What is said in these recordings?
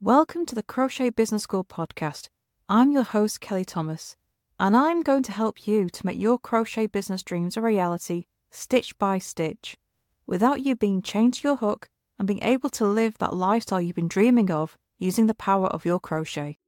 Welcome to the Crochet Business School podcast. I'm your host, Kelly Thomas, and I'm going to help you to make your crochet business dreams a reality, stitch by stitch, without you being chained to your hook and being able to live that lifestyle you've been dreaming of using the power of your crochet.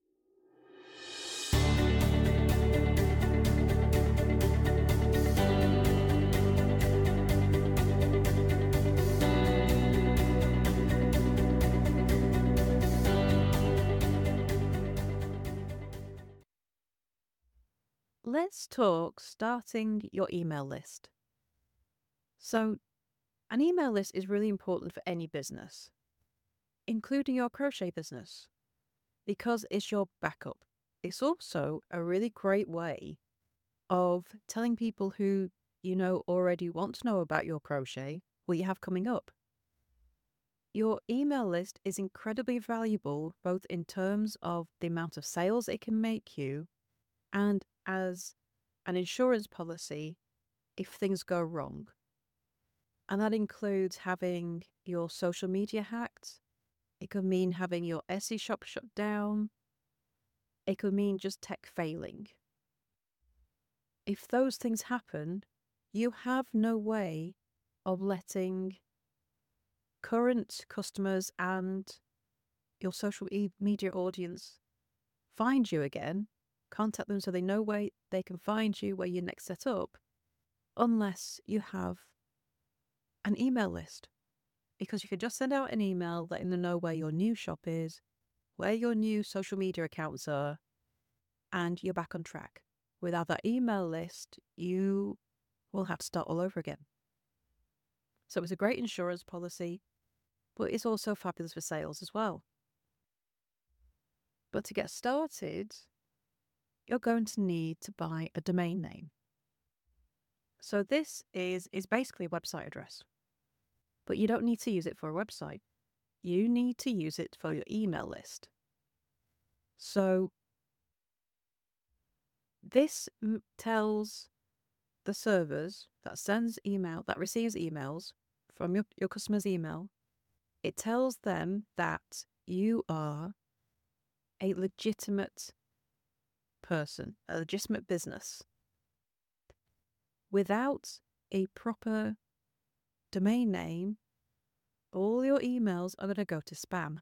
Let's talk starting your email list. So, an email list is really important for any business, including your crochet business, because it's your backup. It's also a really great way of telling people who you know already want to know about your crochet what you have coming up. Your email list is incredibly valuable both in terms of the amount of sales it can make you and as an insurance policy if things go wrong. And that includes having your social media hacked. It could mean having your Etsy shop shut down. It could mean just tech failing. If those things happen, you have no way of letting current customers and your social media audience find you again, contact them so they know where they can find you, where you're next set up, unless you have an email list. Because you can just send out an email letting them know where your new shop is, where your new social media accounts are, and you're back on track. Without that email list, you will have to start all over again. So it's a great insurance policy, but it's also fabulous for sales as well. But to get started, you're going to need to buy a domain name. So this is basically a website address, but you don't need to use it for a website. You need to use it for your email list. So this tells the servers that receives emails from your customer's email, it tells them that you are a legitimate person, a legitimate business. Without a proper domain name, all your emails are going to go to spam.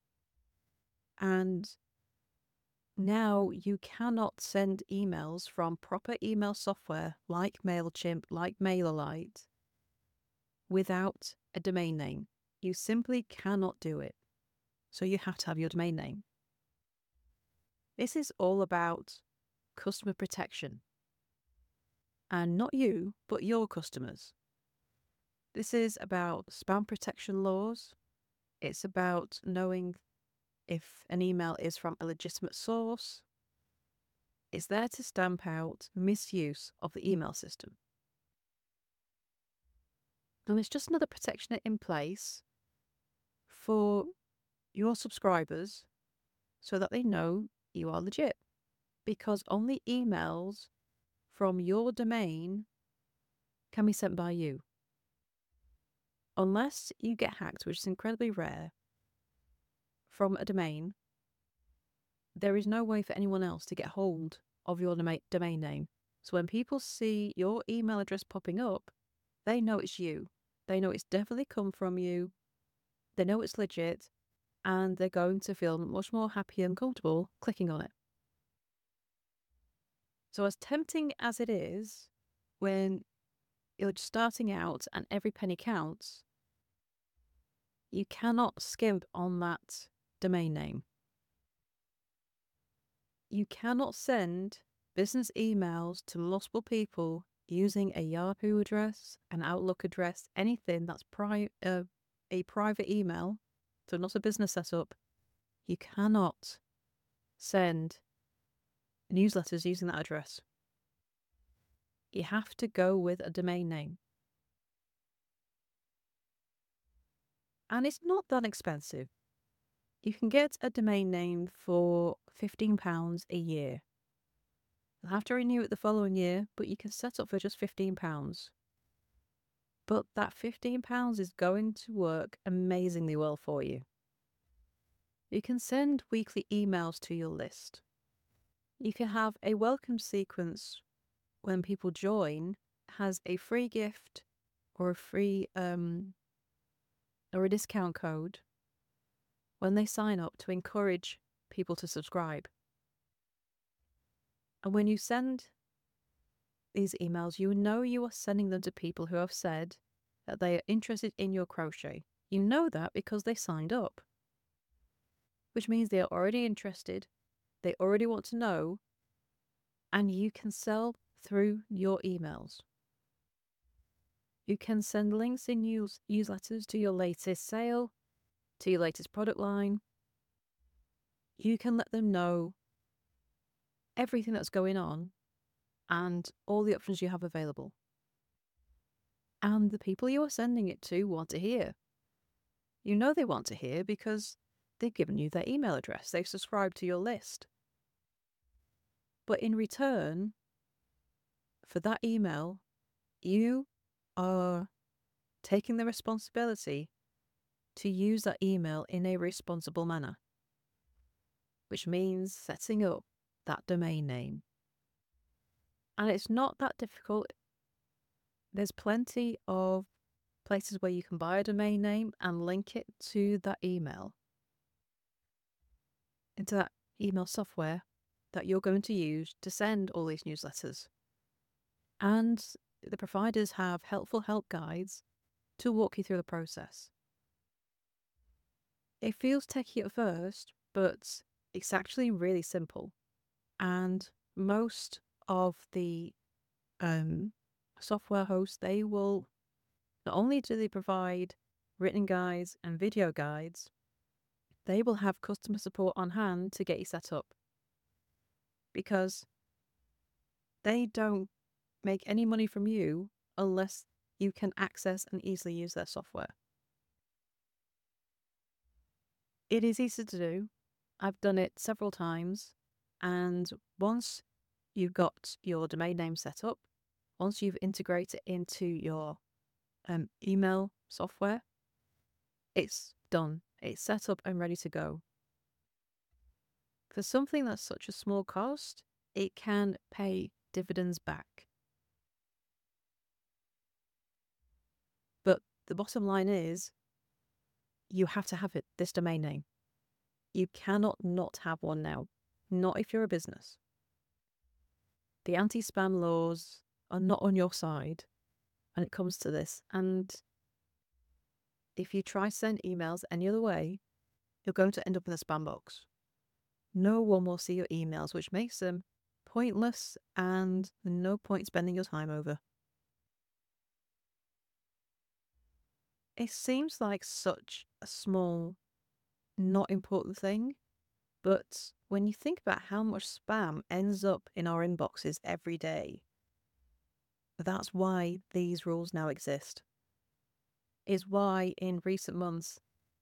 And now you cannot send emails from proper email software like MailChimp, like MailerLite, without a domain name. You simply cannot do it. So you have to have your domain name. This is all about customer protection. And not you, but your customers. This is about spam protection laws. It's about knowing if an email is from a legitimate source. It's there to stamp out misuse of the email system. And it's just another protection in place for your subscribers so that they know you are legit. Because only emails from your domain can be sent by you. Unless you get hacked, which is incredibly rare, from a domain, there is no way for anyone else to get hold of your domain name. So when people see your email address popping up, they know it's you. They know it's definitely come from you. They know it's legit, and they're going to feel much more happy and comfortable clicking on it. So as tempting as it is, when you're just starting out and every penny counts, you cannot skimp on that domain name. You cannot send business emails to multiple people using a Yahoo address, an Outlook address, anything that's a private email, so not a business setup. You cannot send newsletters using that address. You have to go with a domain name. And it's not that expensive. You can get a domain name for £15 a year. You'll have to renew it the following year, but you can set up for just £15. But that £15 is going to work amazingly well for you. You can send weekly emails to your list. You can have a welcome sequence when people join, has a free gift or a free or a discount code when they sign up to encourage people to subscribe. And when you send these emails, you know you are sending them to people who have said that they are interested in your crochet. You know that because they signed up, which means they are already interested, they already want to know, and you can sell through your emails. You can send links in newsletters to your latest sale, to your latest product line. You can let them know everything that's going on and all the options you have available. And the people you are sending it to want to hear. You know they want to hear because they've given you their email address. They've subscribed to your list. But in return for that email, you are taking the responsibility to use that email in a responsible manner, which means setting up that domain name. And it's not that difficult. There's plenty of places where you can buy a domain name and link it to that email, into that email software that you're going to use to send all these newsletters. And the providers have helpful help guides to walk you through the process. It feels techy at first, but it's actually really simple. And most of the software hosts, they will not only do they provide written guides and video guides, they will have customer support on hand to get you set up, because they don't make any money from you unless you can access and easily use their software. It is easy to do. I've done it several times, and once you've got your domain name set up, once you've integrated it into your email software, it's done. It's set up and ready to go. For something that's such a small cost, it can pay dividends back. But the bottom line is, you have to have this domain name. You cannot not have one now, not if you're a business. The anti-spam laws are not on your side when it comes to this. And if you try to send emails any other way, you're going to end up in a spam box. No one will see your emails, which makes them pointless and no point spending your time over. It seems like such a small, not important thing, but when you think about how much spam ends up in our inboxes every day, that's why these rules now exist. Is why in recent months,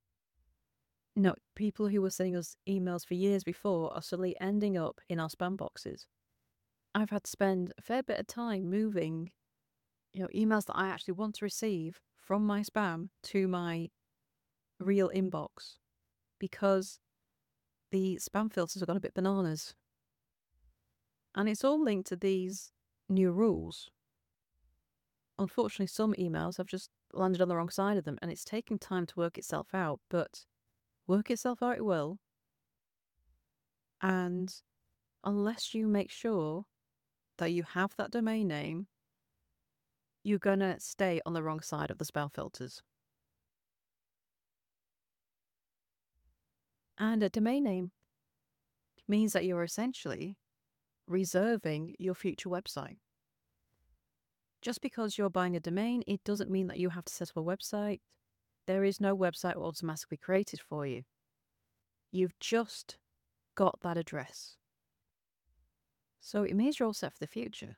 people who were sending us emails for years before are suddenly ending up in our spam boxes. I've had to spend a fair bit of time moving, emails that I actually want to receive from my spam to my real inbox, because the spam filters have gone a bit bananas. And it's all linked to these new rules. Unfortunately, some emails have just landed on the wrong side of them, and it's taking time to work itself out, but work itself out it will. And unless you make sure that you have that domain name, you're going to stay on the wrong side of the spam filters. And a domain name means that you're essentially reserving your future website. Just because you're buying a domain, it doesn't mean that you have to set up a website. There is no website automatically created for you. You've just got that address. So it means you're all set for the future.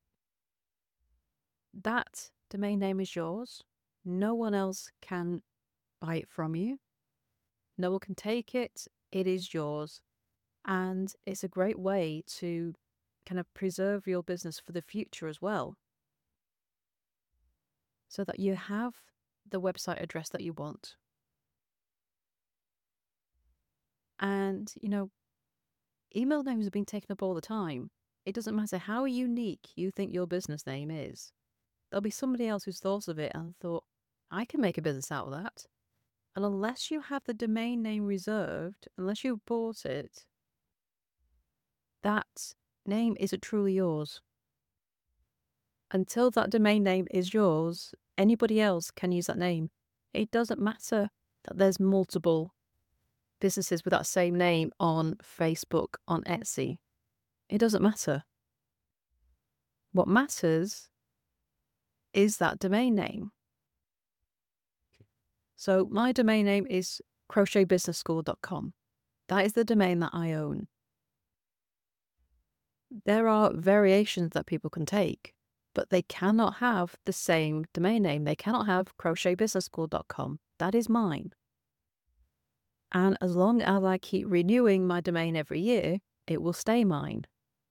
That domain name is yours. No one else can buy it from you. No one can take it. It is yours. And it's a great way to kind of preserve your business for the future as well, so that you have the website address that you want. And, email names are being taken up all the time. It doesn't matter how unique you think your business name is. There'll be somebody else who's thought of it and thought, I can make a business out of that. And unless you have the domain name reserved, unless you've bought it, that name isn't truly yours. Until that domain name is yours, anybody else can use that name. It doesn't matter that there's multiple businesses with that same name on Facebook, on Etsy. It doesn't matter. What matters is that domain name. So my domain name is crochetbusinessschool.com. That is the domain that I own. There are variations that people can take, but they cannot have the same domain name. They cannot have crochetbusinessschool.com. That is mine. And as long as I keep renewing my domain every year, it will stay mine.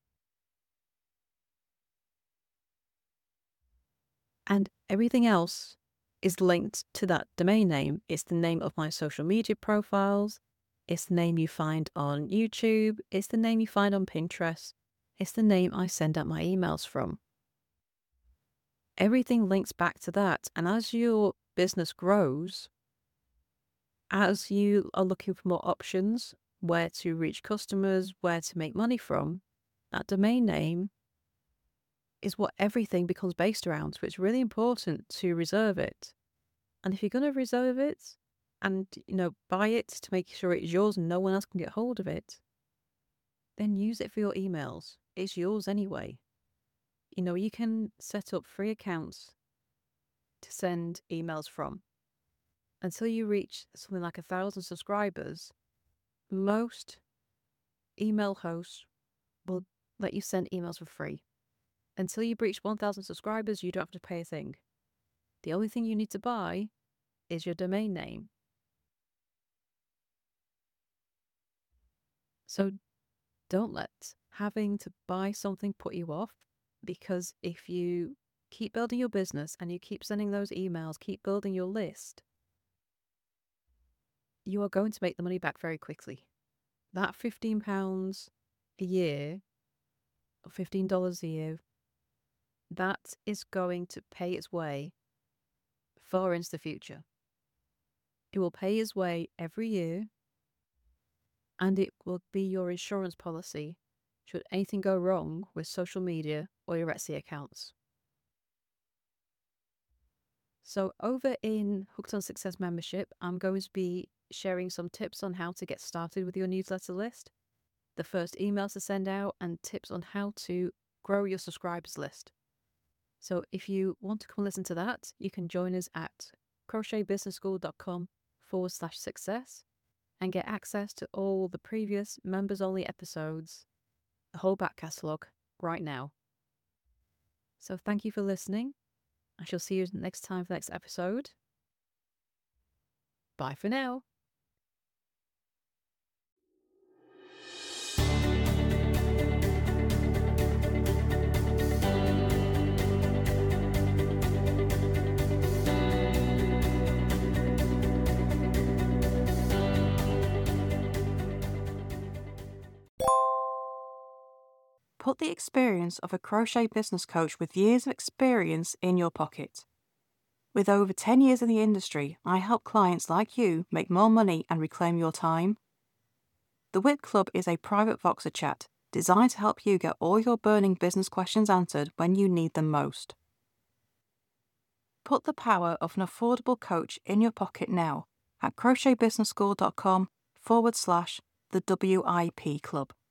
And everything else is linked to that domain name. It's the name of my social media profiles. It's the name you find on YouTube. It's the name you find on Pinterest. It's the name I send out my emails from. Everything links back to that. And as your business grows, as you are looking for more options, where to reach customers, where to make money from, that domain name is what everything becomes based around. So it's really important to reserve it. And if you're going to reserve it and, buy it to make sure it's yours and no one else can get hold of it, then use it for your emails. It's yours anyway. You can set up free accounts to send emails from. Until you reach something like 1,000 subscribers, most email hosts will let you send emails for free. Until you reach 1,000 subscribers, you don't have to pay a thing. The only thing you need to buy is your domain name. So don't let having to buy something put you off, because if you keep building your business and you keep sending those emails, keep building your list, you are going to make the money back very quickly. That £15 a year, or $15 a year, that is going to pay its way far into the future. It will pay its way every year, and it will be your insurance policy should anything go wrong with social media or your Etsy accounts. So over in Hooked on Success membership, I'm going to be sharing some tips on how to get started with your newsletter list, the first emails to send out, and tips on how to grow your subscribers list. So if you want to come listen to that, you can join us at crochetbusinessschool.com/success and get access to all the previous members-only episodes, the whole back catalogue, right now. So thank you for listening. I shall see you next time for the next episode. Bye for now. Put the experience of a crochet business coach with years of experience in your pocket. With over 10 years in the industry, I help clients like you make more money and reclaim your time. The WIT Club is a private Voxer chat designed to help you get all your burning business questions answered when you need them most. Put the power of an affordable coach in your pocket now at crochetbusinessschool.com/the WIP Club.